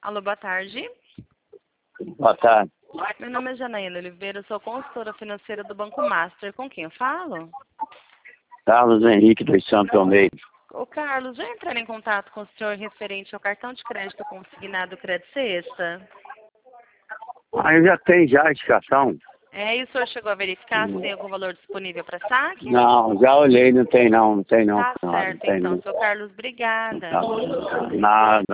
Alô, boa tarde. Boa tarde. Meu nome é Janaína Oliveira, sou consultora financeira do Banco Master. Com quem eu falo? Carlos Henrique dos Santos Almeida. Ô, Carlos, já entraram em contato com o senhor referente ao cartão de crédito consignado Crédito Sexta? Ah, eu já tenho já a indicação. E o senhor chegou a verificar se tem algum valor disponível para saque? Não, já olhei, não tem não, Tá senhora, não certo, tem então, não. seu Carlos, obrigada. Nada.